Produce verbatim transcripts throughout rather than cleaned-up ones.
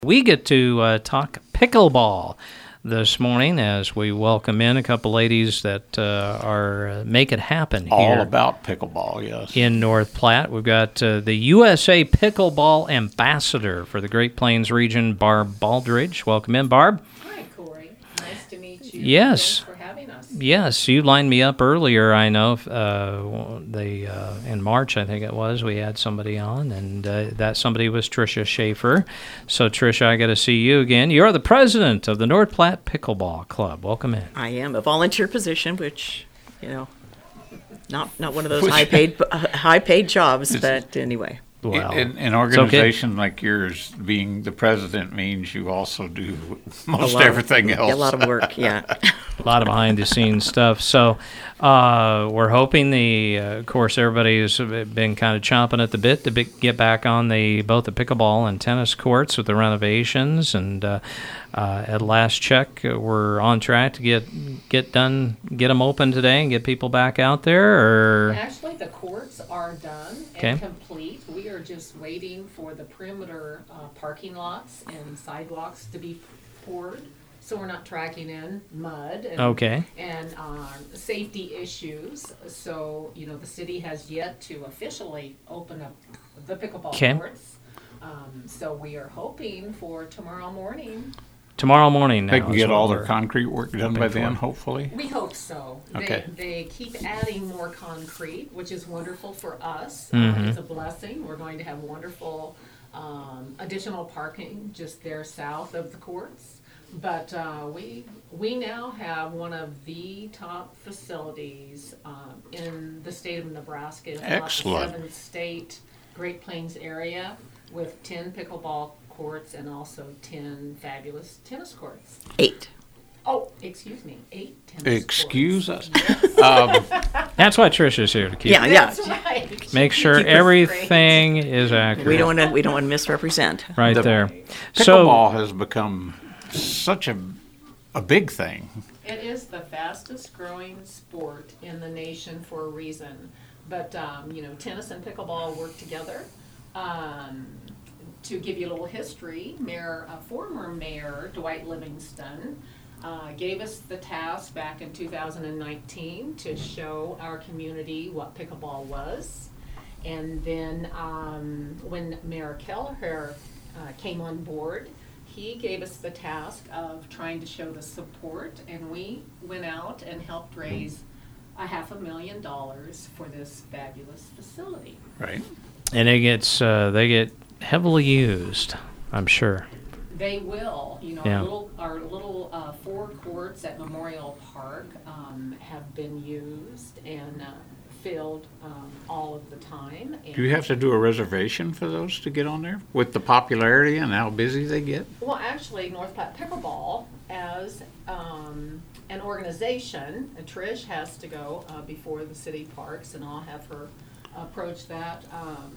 We get to uh, talk pickleball this morning as we welcome in a couple ladies that uh, are uh, make it happen here. All about pickleball, yes. In North Platte. We've got uh, the U S A Pickleball Ambassador for the Great Plains region, Barb Baldridge. Welcome in, Barb. Hi, Corey. Nice to meet you. Yes. Thanks for having us. Yes, you lined me up earlier, I know. Uh, the uh, in March, I think it was, we had somebody on, and uh, that somebody was Tricia Schaefer. So, Tricia, I got to see you again. You're the president of the North Platte Pickleball Club. Welcome in. I am a volunteer position, which, you know, not not one of those high paid uh, high paid jobs, but anyway. Well, in an organization okay. like yours, being the president means you also do most everything of, else. A lot of work, yeah. A lot of behind-the-scenes stuff. So uh, we're hoping the, uh, of course, everybody's been kind of chomping at the bit to be, get back on the both the pickleball and tennis courts with the renovations. And uh, uh, at last check, uh, we're on track to get get done, get them open today and get people back out there. Or actually, the courts are done okay. and complete. We are just waiting for the perimeter uh, parking lots and sidewalks to be poured, so we're not tracking in mud and, okay. and uh, safety issues. So, you know, the city has yet to officially open up the pickleball okay. courts. Um, so we are hoping for tomorrow morning. Tomorrow morning now. They can get all their concrete work done by then, hopefully? We hope so. Okay. They, they keep adding more concrete, which is wonderful for us. Mm-hmm. Uh, it's a blessing. We're going to have wonderful um, additional parking just there south of the courts. But uh, we we now have one of the top facilities um, in the state of Nebraska. If Excellent. Not the seventh state Great Plains area with ten pickleball courts and also ten fabulous tennis courts. Eight. Oh, excuse me, eight tennis Excuse courts. us. Yes. Um, That's why Tricia's here to keep. Yeah, yeah. That's right. Make sure Keep us everything is accurate. We don't want to. We don't want to misrepresent. Right The there. pickleball has become such a a big thing. It is the fastest growing sport in the nation for a reason. But, um, you know, tennis and pickleball work together. Um, to give you a little history, Mayor, uh, former Mayor Dwight Livingston uh, gave us the task back in two thousand nineteen to show our community what pickleball was. And then um, when Mayor Kelleher uh, came on board, he gave us the task of trying to show the support, and we went out and helped raise a half a million dollars for this fabulous facility. Right. And it gets uh, they get heavily used, I'm sure. They will. You know, Yeah. our little, our little uh, four courts at Memorial Park um, have been used and uh, filled um, all of the time. And Do you have to do a reservation for those to get on there with the popularity and how busy they get? Well, actually, North Platte Pickleball, as um, an organization, and Trish has to go uh, before the city parks, and I'll have her approach that um,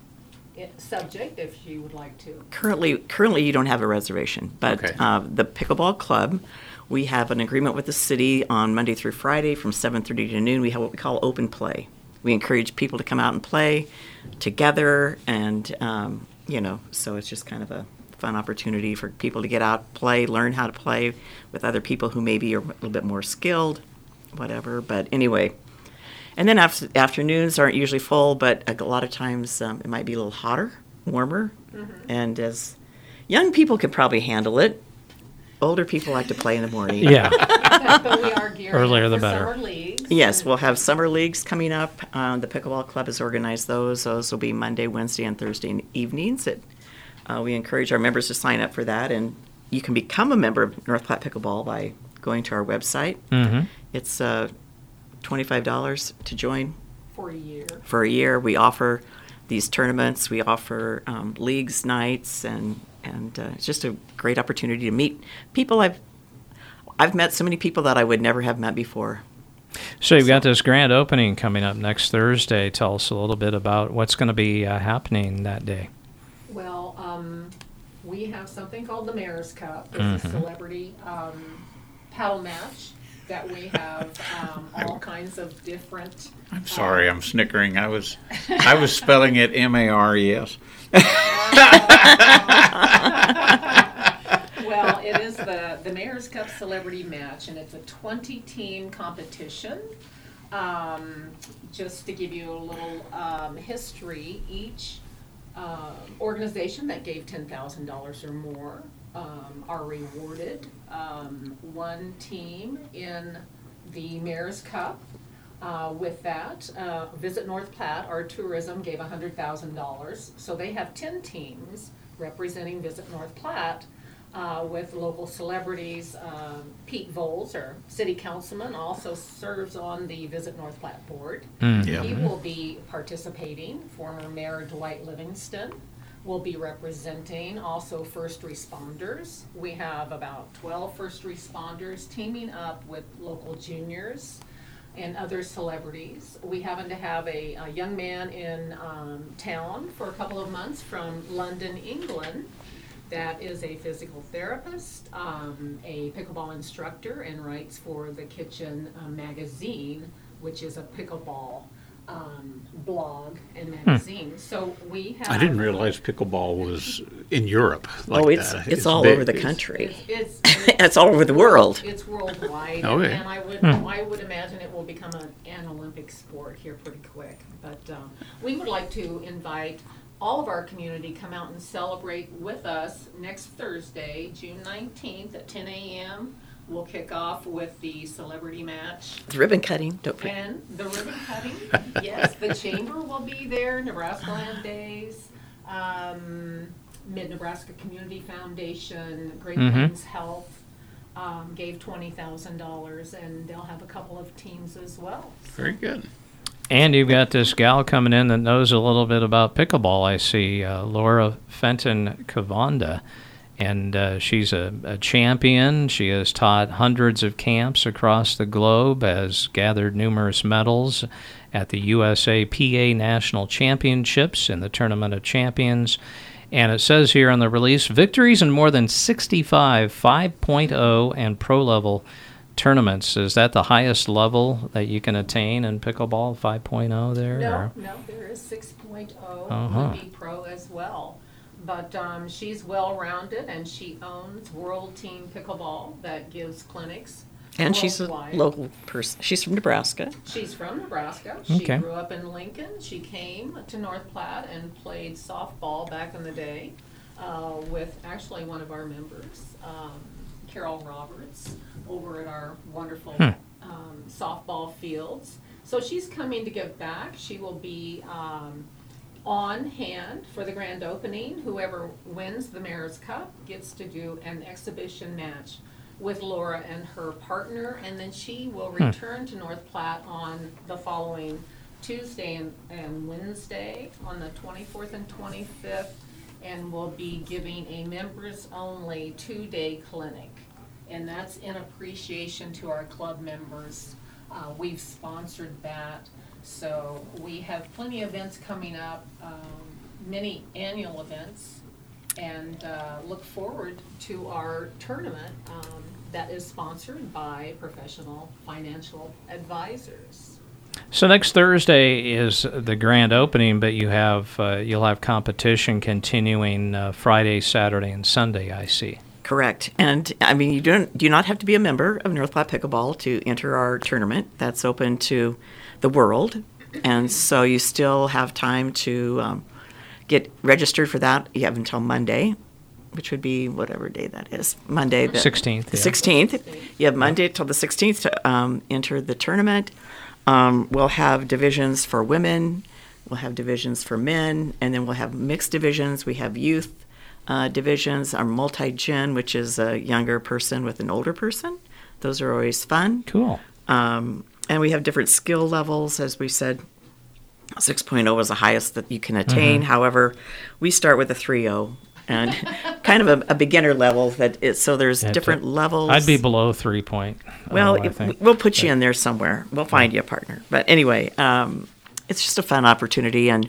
it, subject if she would like to. Currently, currently you don't have a reservation, but Okay. uh, the Pickleball Club, we have an agreement with the city on Monday through Friday from seven thirty to noon. We have what we call open play. We encourage people to come out and play together, and um, you know, so it's just kind of a fun opportunity for people to get out, play, learn how to play with other people who maybe are a little bit more skilled, whatever. But anyway. And then after, afternoons aren't usually full, but a lot of times um, it might be a little hotter, warmer. Mm-hmm. And as young people can probably handle it, older people like to play in the morning. Yeah. But we are gearing Earlier up the for better. summer leagues. Yes, we'll have summer leagues coming up. Um, the Pickleball Club has organized those. Those will be Monday, Wednesday, and Thursday evenings. It, uh, we encourage our members to sign up for that. And you can become a member of North Platte Pickleball by going to our website. Mm-hmm. It's uh, twenty-five dollars to join. For a year. For a year. We offer these tournaments. We offer um, leagues nights, and and uh, it's just a great opportunity to meet people. I've I've met so many people that I would never have met before. So you've got this grand opening coming up next Thursday. Tell us a little bit about what's going to be uh, happening that day. Well, um, we have something called the Mayor's Cup. It's Mm-hmm. a celebrity um, paddle match that we have um, all kinds of different. I'm sorry, I'm snickering. I was I was spelling it M A R E S. it is the, the Mayor's Cup Celebrity Match, and it's a twenty-team competition. Um, just to give you a little um, history, each uh, organization that gave ten thousand dollars or more um, are rewarded. Um, one team in the Mayor's Cup. Uh, with that, uh, Visit North Platte, our tourism, gave one hundred thousand dollars. So they have ten teams representing Visit North Platte uh, with local celebrities. Uh, Pete Voles, our city councilman, also serves on the Visit North Platte board. Mm. Yeah. He will be participating. Former Mayor Dwight Livingston will be representing, also first responders. We have about twelve first responders teaming up with local juniors and other celebrities. We happen to have a, a young man in um, town for a couple of months from London, England, that is a physical therapist, um, a pickleball instructor, and writes for the Kitchen uh, magazine, which is a pickleball um, blog and magazine. So we have. I didn't realize pickleball was in Europe. Like oh, it's that. it's all big. over the country. It's, it's, It's all over the world. It's worldwide, Okay. and I would I would imagine it will become an, an Olympic sport here pretty quick. But um, we would like to invite all of our community come out and celebrate with us next Thursday, June nineteenth at ten a.m. We'll kick off with the celebrity match Ribbon cutting. Don't forget. and the ribbon cutting. Yes, the chamber will be there. Nebraska Land Days. Um, Mid-Nebraska Community Foundation, Great Mhm. Plains Health um, gave twenty thousand dollars, and they'll have a couple of teams as well. Very good. And you've got this gal coming in that knows a little bit about pickleball, I see, uh, Laura Fenton Cavanda. And uh, she's a, a champion. She has taught hundreds of camps across the globe, has gathered numerous medals at the U S A P A National Championships and the Tournament of Champions. And it says here on the release, victories in more than sixty-five five point oh and pro-level tournaments. Is that the highest level that you can attain in pickleball, five point oh there? No, or? no, there is six point oh Uh-huh. would be pro as well. But um, she's well-rounded, and she owns World Team Pickleball that gives clinics And she's a worldwide. local person. She's from Nebraska. She's from Nebraska. She Okay. grew up in Lincoln. She came to North Platte and played softball back in the day uh, with actually one of our members, um, Carol Roberts, over at our wonderful Hmm. um, softball fields. So she's coming to give back. She will be um, on hand for the grand opening. Whoever wins the Mayor's Cup gets to do an exhibition match with Laura and her partner, and then she will return to North Platte on the following Tuesday and, and Wednesday on the twenty-fourth and twenty-fifth, and will be giving a members-only two-day clinic. And that's in appreciation to our club members. Uh, we've sponsored that. So we have plenty of events coming up, um, many annual events, and uh, look forward to our tournament um, that is sponsored by professional financial advisors. So next Thursday is the grand opening, but you have uh, you'll have competition continuing uh, Friday, Saturday, and Sunday, I see. Correct. And I mean, you don't do not have to be a member of North Platte Pickleball to enter our tournament. That's open to the world. And so you still have time to um, get registered for that. You have until Monday, which would be whatever day that is. Monday, the sixteenth, The yeah. sixteenth. You have Monday till the sixteenth to um, enter the tournament. Um, we'll have divisions for women. We'll have divisions for men. And then we'll have mixed divisions. We have youth uh, divisions, our multi-gen, which is a younger person with an older person. Those are always fun. Cool. Um, and we have different skill levels, as we said. six point oh is the highest that you can attain. Mm-hmm. However, we start with a three point oh and kind of a, a beginner level. That is, so there's That's different it. levol I'd be below three point. Well, oh, I if- think. we'll put you in there somewhere. We'll find you a partner. But anyway, um, it's just a fun opportunity. And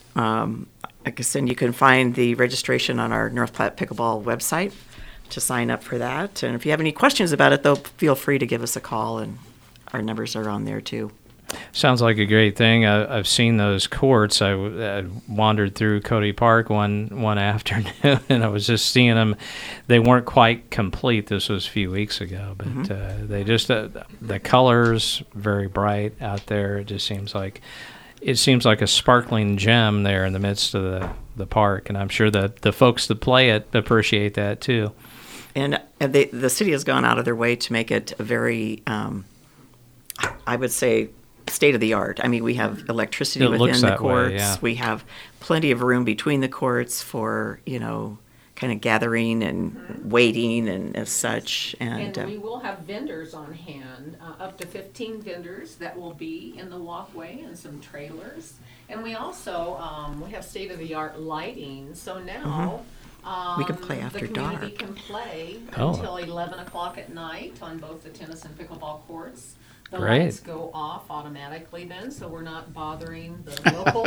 um, like I said, you can find the registration on our North Platte Pickleball website to sign up for that. And if you have any questions about it, though, feel free to give us a call. And our numbers are on there, too. Sounds like a great thing. I, I've seen those courts. I, I wandered through Cody Park one one afternoon, and I was just seeing them. They weren't quite complete. This was a few weeks ago, but mm-hmm. uh, they just uh, the colors very bright out there. It just seems like it seems like a sparkling gem there in the midst of the, the park, and I'm sure that the folks that play it appreciate that too. And they, the city has gone out of their way to make it a very, um, I would say, state of the art. I mean, we have electricity it within the way, courts. Yeah. We have plenty of room between the courts for, you know, kind of gathering and mm-hmm. waiting and as such. And, and uh, we will have vendors on hand, uh, up to fifteen vendors that will be in the walkway and some trailers. And we also, um, we have state-of-the-art lighting, so now mm-hmm. um, we can play after the community dark. can play oh. until eleven o'clock at night on both the tennis and pickleball courts. The Great. lights go off automatically then, so we're not bothering the local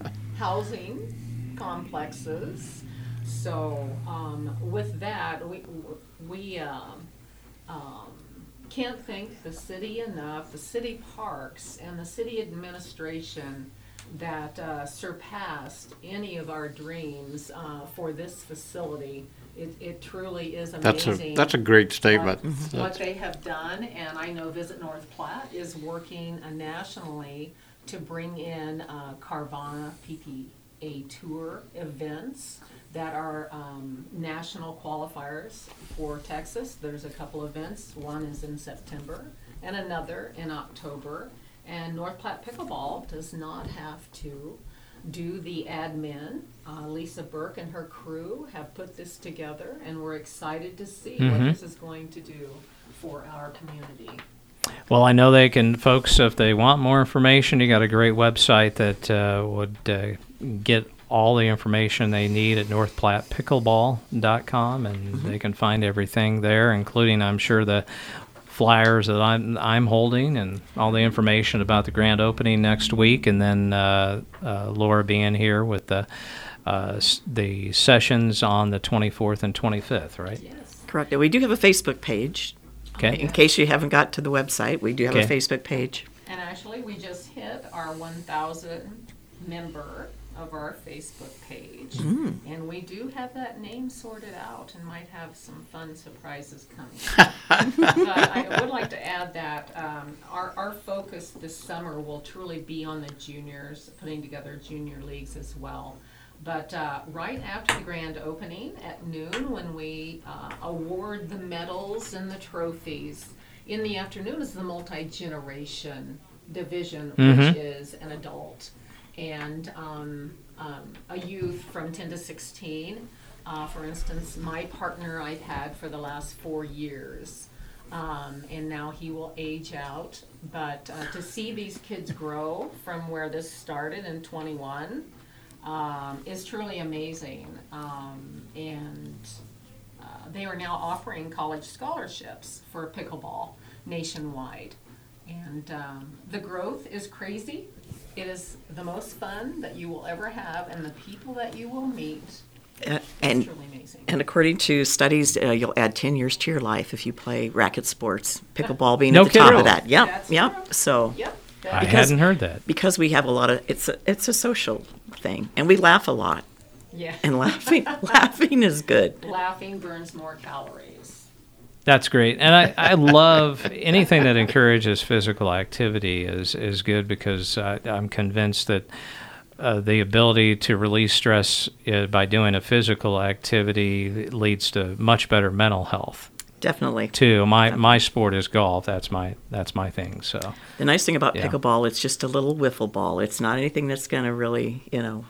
housing complexes. So um, with that, we we um, um, can't thank the city enough, the city parks and the city administration that uh, surpassed any of our dreams uh, for this facility. It, it truly is amazing. That's a that's a great statement. What, mm-hmm. what they have done, and I know Visit North Platte is working uh, nationally to bring in uh, Carvana P P A Tour events that are um, national qualifiers for Texas. There's a couple events. One is in September and another in October. And North Platte Pickleball does not have to do the admin. Uh, Lisa Burke and her crew have put this together, and we're excited to see mm-hmm. what this is going to do for our community. Well, I know they can, folks, if they want more information, you got a great website that uh, would uh, get all the information they need at north platte pickleball dot com, and mm-hmm. they can find everything there, including, I'm sure, the flyers that I'm I'm holding and all the information about the grand opening next week, and then uh, uh, Laura being here with the uh, the sessions on the twenty-fourth and twenty-fifth, right? Yes. Correct. We do have a Facebook page. Okay. In case you haven't got to the website, we do have okay. a Facebook page. And actually, we just hit our one thousand member of our Facebook page, mm. and we do have that name sorted out and might have some fun surprises coming. But I would like to add that um, our, our focus this summer will truly be on the juniors, putting together junior leagues as well. But uh, right after the grand opening at noon, when we uh, award the medals and the trophies, in the afternoon is the multi-generation division, mm-hmm. which is an adult and um, um, a youth from ten to sixteen. Uh, for instance, my partner I've had for the last four years, um, and now he will age out. But uh, to see these kids grow from where this started in twenty-one um, is truly amazing. Um, and uh, they are now offering college scholarships for pickleball nationwide. And um, the growth is crazy. It is the most fun that you will ever have, and the people that you will meet, Uh, it's and truly amazing. and according to studies, uh, you'll add ten years to your life if you play racket sports. Pickleball being No at the top kidding. of that. Yep, That's yep. true. So Yep. I That, Because- hadn't heard that. because we have a lot of it's a, it's a social thing, and we laugh a lot, yeah. and laughing laughing is good. Laughing burns more calories. That's great, and I, I love anything that encourages physical activity is is good, because I, I'm convinced that uh, the ability to release stress uh, by doing a physical activity leads to much better mental health Definitely. too. My my sport is golf. That's my that's my thing. So The nice thing about Yeah. pickleball, it's just a little wiffle ball. It's not anything that's going to really, you know,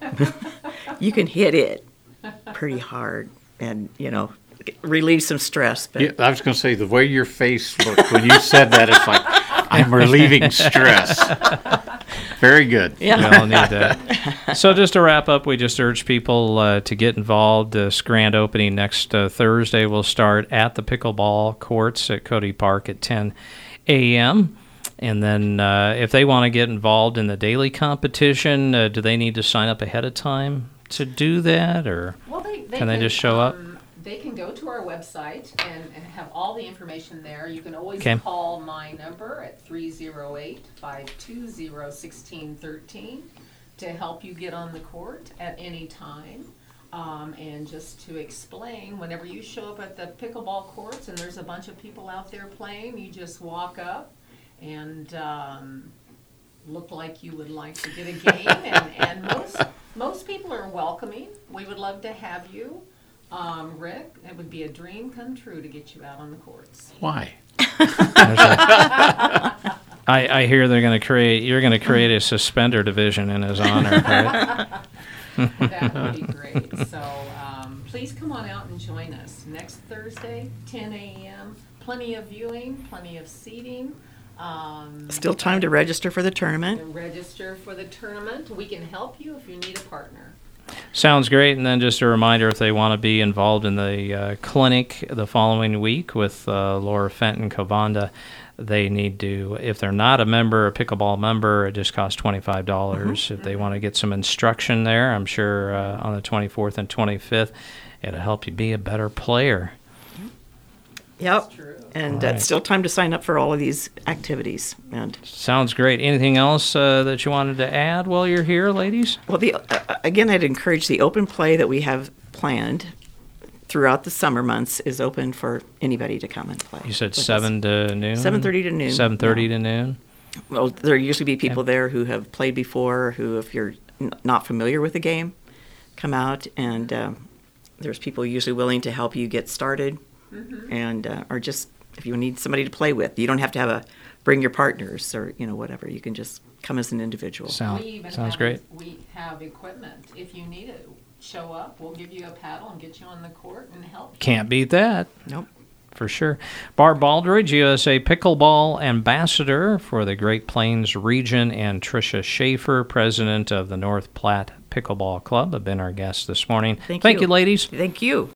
you can hit it pretty hard and, you know, relieve some stress. But Yeah, I was going to say, the way your face looked when you said that, it's like, I'm relieving stress. Very good. we all need that. So just to wrap up, we just urge people uh, to get involved. This grand opening next uh, Thursday will start at the pickleball courts at Cody Park at ten a.m. And then uh, if they want to get involved in the daily competition, uh, do they need to sign up ahead of time to do that, or Well, they, they Can they just show up? um, they can go to our website and, and have all the information there. You can always Okay. call my number at three oh eight, five two zero, one six one three to help you get on the court at any time. Um, and just to explain, whenever you show up at the pickleball courts and there's a bunch of people out there playing, you just walk up and um, look like you would like to get a game. and, and most most people are welcoming. We would love to have you. Um, Rick, it would be a dream come true to get you out on the courts. Why? I, I hear they're going to create. You're going to create a suspender division in his honor, right? That would be great. So um, please come on out and join us next Thursday, ten a.m. Plenty of viewing, plenty of seating. Um, Still time to register for the tournament. to register for the tournament. We can help you if you need a partner. Sounds great. And then just a reminder, if they want to be involved in the uh, clinic the following week with uh, Laura Fenton Covanda, they need to, if they're not a member, a pickleball member, it just costs twenty-five dollars. Mm-hmm. If they want to get some instruction there, I'm sure uh, on the twenty-fourth and twenty-fifth, it'll help you be a better player. Yep. It's true. And All uh, right. still time to sign up for all of these activities. And Sounds great. Anything else uh, that you wanted to add while you're here, ladies? well, the uh, again, I'd encourage the open play that we have planned throughout the summer months is open for anybody to come and play. You said with us. seven to noon? seven thirty to noon. seven thirty yeah. to noon? Well, there usually be people there who have played before, who, if you're n- not familiar with the game, come out, and uh, there's people usually willing to help you get started, and uh, or just if you need somebody to play with, you don't have to have a bring your partners or you know whatever. You can just come as an individual. Sound, we even sounds have, great. We have equipment. If you need it, show up. We'll give you a paddle and get you on the court and help you. Can't beat that. Nope. For sure. Barb Baldridge, U S A Pickleball Ambassador for the Great Plains region, and Tricia Schaefer, President of the North Platte Pickleball Club, have been our guests this morning. Thank Thank you. you, ladies. Thank you.